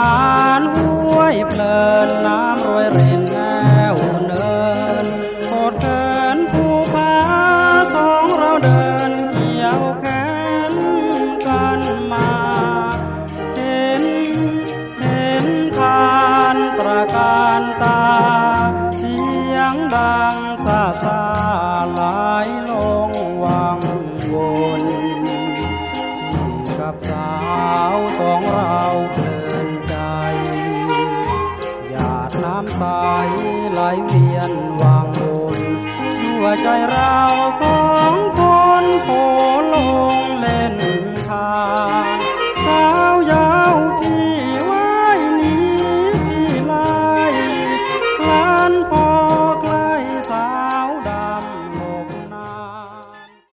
านห้วยเพลินน้ำรวยรินแนวเนินโคตรเกินภูผาสองเราเดินเกี่ยวแขนกันมาเห็นทานตระการตาเสียงดังซาซาไหลลงวังวนกับสาวสองเราเพลินใจหยาดน้ำใสไหลเวียนวังวนหัวใจเราสอง